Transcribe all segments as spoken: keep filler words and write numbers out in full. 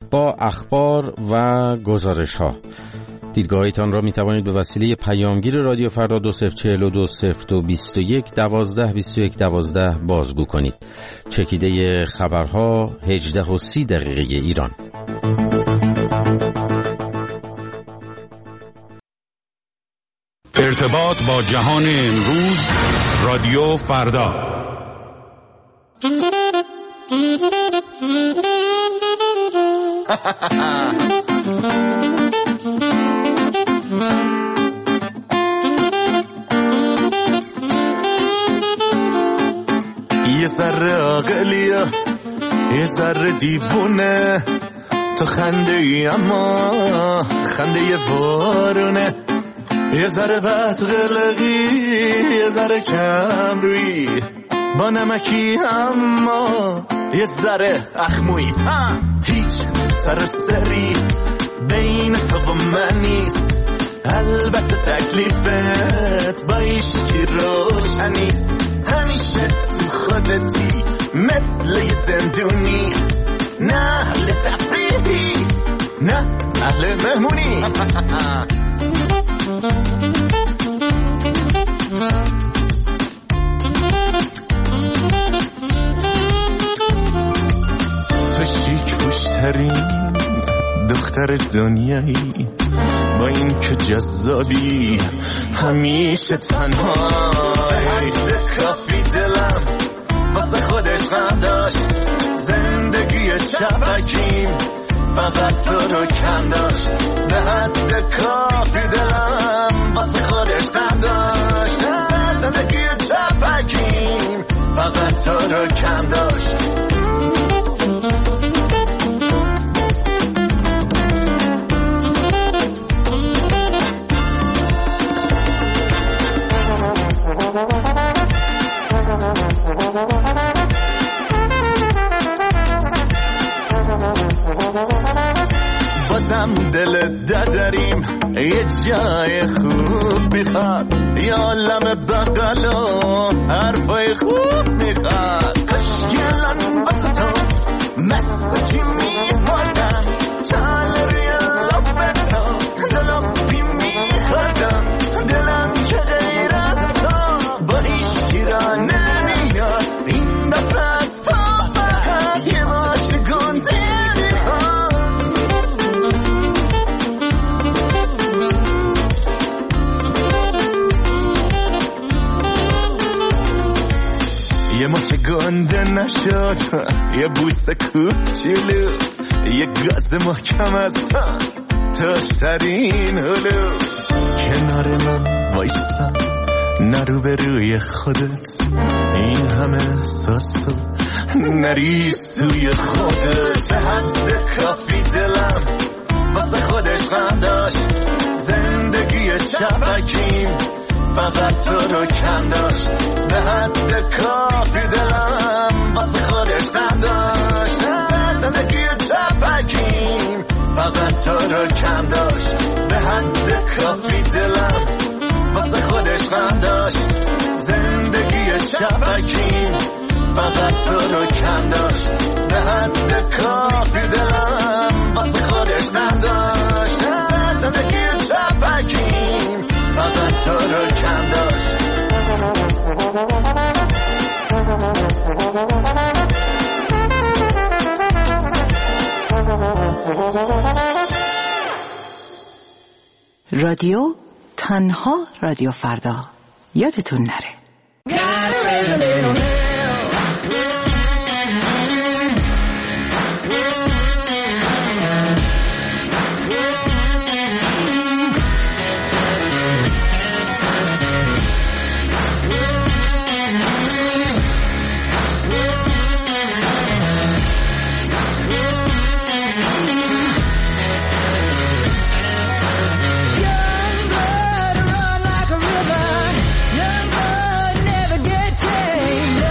با اخبار و گزارش ها. دیدگاهیتان را می توانید به وسیله پیامگیر رادیو فردا دو صفر چهل دو صفر دو بیست و یک دوازده بیست و یک دوازده بازگو کنید. چکیده خبرها هجده و سی دقیقه ایران. ارتباط با جهان امروز، رادیو فردا. یه ذره عاقلیه یه ذره دیوونه، تو خنده ای اما خنده یه بارونه، یه ذره بدقلقی یه ذره کم روی، با نمکی اما یه ذره اخموی. هیچ سر سری بین تو و من نیست، البته تکلیفت با ایشکی روشنیست. همیشه تو خودتی مثل یه زندونی، نه اهل تفریحی نه اهل مهمونی. تو شیک پوشترین دختر دنیایی، با این که جذابی همیشه تنهایی. کافی دلم واسه خودش غم داشت، زندگی چپکیم فقط تو رو کم داشت. به حد کافی دلم واسه خودش غم داشت، زندگی چپکیم فقط تو رو کم داشت. بازم دل دادریم یه جای خوب میخواد، یه عالم بغل و حرفای خوب میخواد. کاش گلان واسه تو مسجی میماردم، چال روی لبتو دلم بی میخوادم. دلم که غیر از تو با هیچ گیرا نمیاد، این دفعه از تو فقط یه ماچ گنده میخواد. یه ماچ گنده نشد، یه بوسه کوچولو، یه گاز محکم از تاشترین هلو. کنار من وایسا نرو به روی خودت، این همه احساسو نریز توی خودت. چه حد کافی دلم واسه خودش غم داشت، زندگی چپکیم فقط تو رو کم داشت. به حد کافی دلم واسه خودش غم داشت، زندگی چپکیم فقط تو رو کم داشت. به حد کافی دلم واسه خودش غم داشت، زندگی چپکیم فقط تو رو کم داشت. به حد کافی دلم واسه خودش غم داشت، زندگی چپکیم فقط تو رو کم داشت. رادیو تنها رادیو فردا، یادتون نره. Young blood never get changed.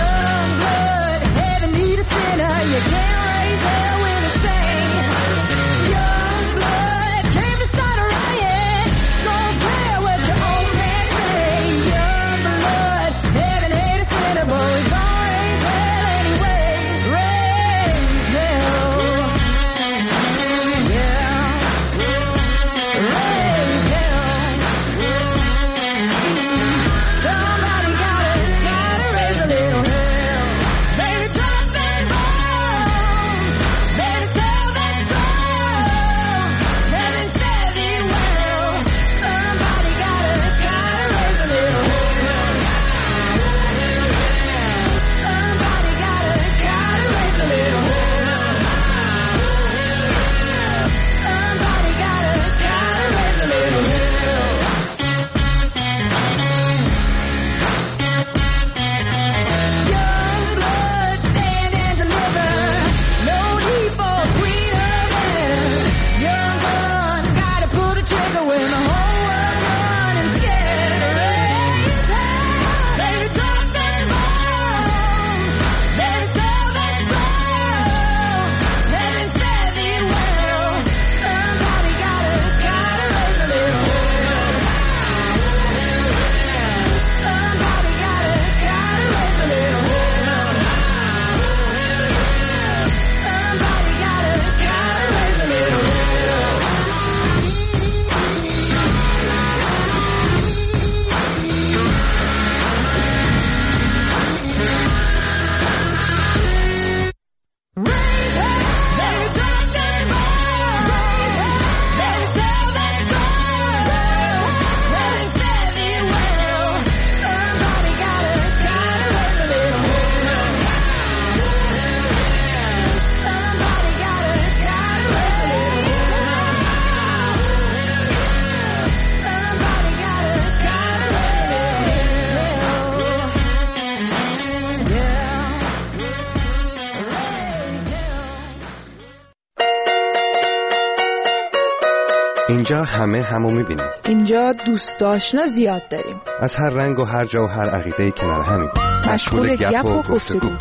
اینجا همه همو میبینیم. اینجا دوست آشنا زیاد داریم. از هر رنگ و هر جا و هر عقیده‌ای کنار همیم. مشغول گپ و گفتگو.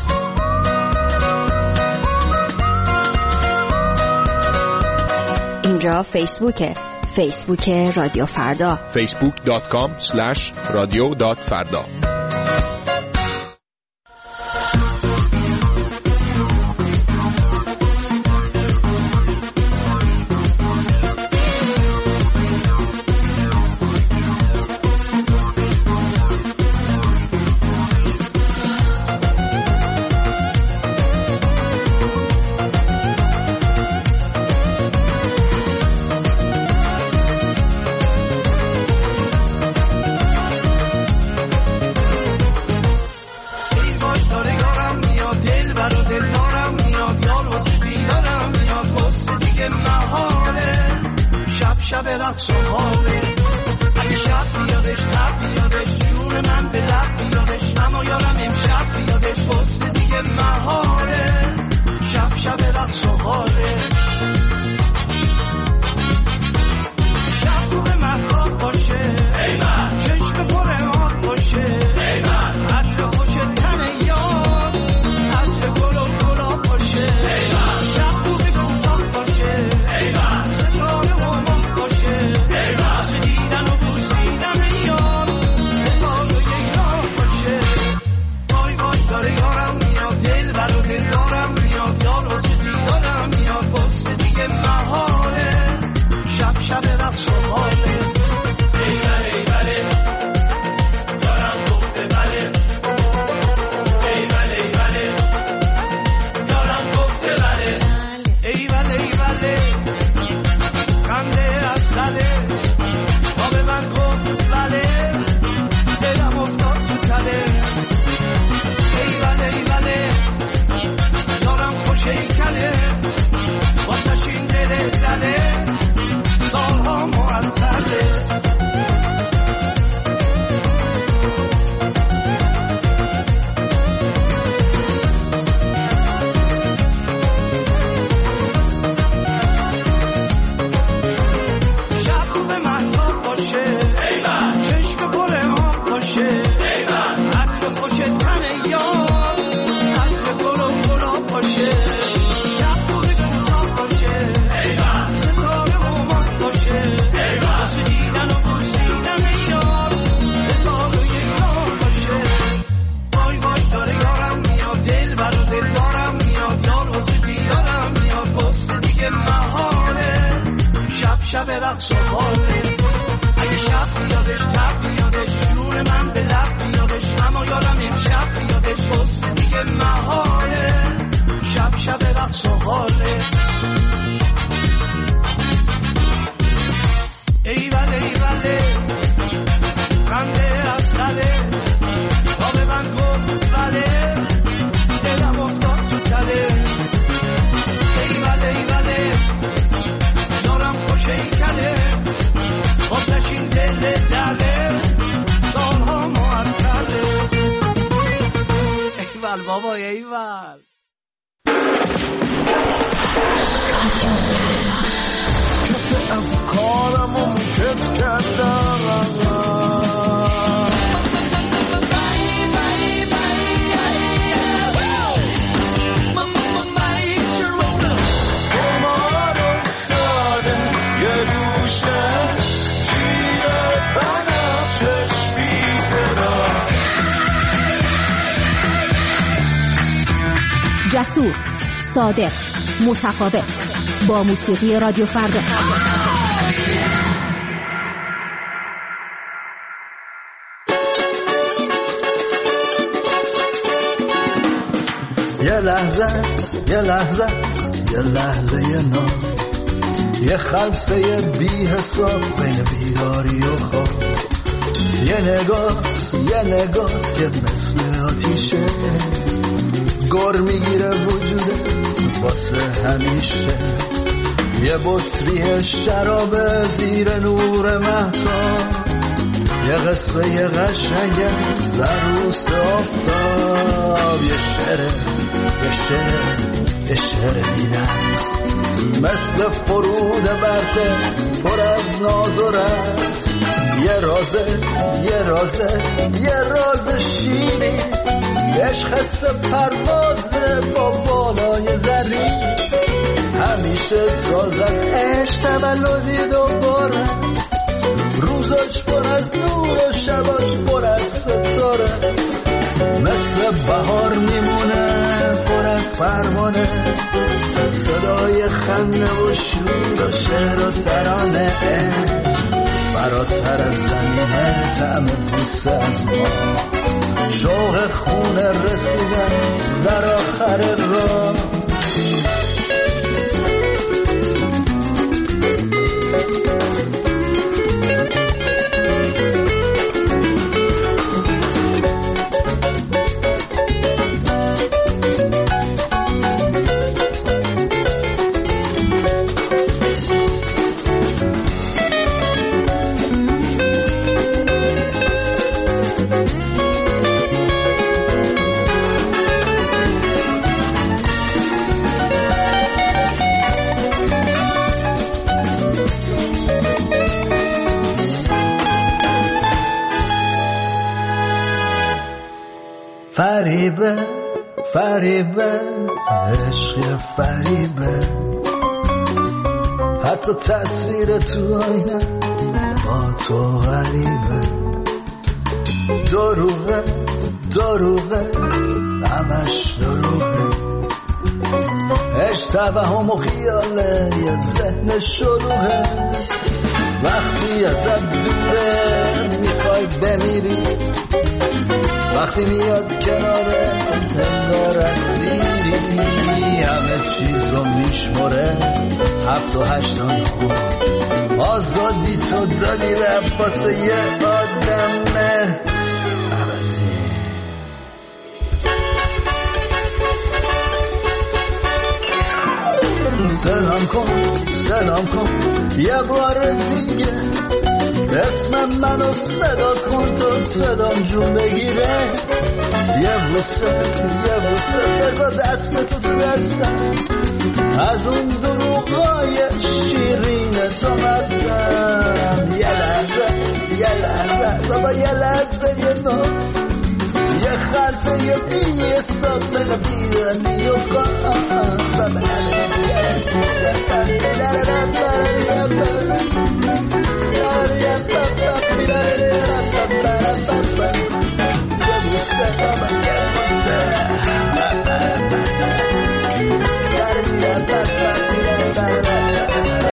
اینجا فیسبوکه. فیسبوک رادیو فردا. فیسبوک دات کام اسلش رادیو دات فردا. جسور، صادق، متفاوت، با موسیقی رادیو فردا. یه لحظه یه لحظه یه لحظه یه نام، یه خلصه بی حساب بین بیداری و خواب، یه نگاه یه نگاه که مثل آتیشه گر میگیره وجوده واسه همیشه، یه بطری شراب زیر نور مهتاب، یه قصه یه قشنگ زروس آفتاب، یه شعر یه شعر یه شعر بی‌نظم مثل فرود برده پر از ناز و رد، یه رازه یه رازه یه راز شیری، عشق حس پروازه با بالای زرین، همیشه تازه از عشق تولدی دوباره، روزاش پر از نور و شباش پر از ستاره، مثل بهار میمونه پر از فرمانه، صدای خنده و شور و شعر و ترانه، فراتر از زمینه طعم بوسه از ما، شوق خونه رسیدن در آخر راه. فریبه فریبه عشق فریبه، حتی تصویر تو آینه با تو غریبه، دروغه دروغه همش دروغه، عشق توهم و خیاله یه ذهن شلوغه، وقتی ازت دوره میخوای بمیری، وقتی میاد کناره انگار اسیری، همه چیز رو میشماره هفت و هشتان خون، آزادی تو داری رفت واسه یه آدم عوضی. سلام کن سلام کن یه بار دیگه، اسم منو صدا کن تا صدام جون بگیره، یه بوسه یه بوسه بذار دست تو تو دستم، از اون دروغای شیرین تو مستم، یه لحظه یه لحظه بابا یه لحظه یه نو، یه خلطه یه بی حساب من بیدنی و خواهم